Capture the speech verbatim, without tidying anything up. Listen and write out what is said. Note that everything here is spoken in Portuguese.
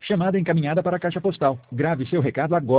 Chamada encaminhada para a caixa postal. Grave seu recado agora.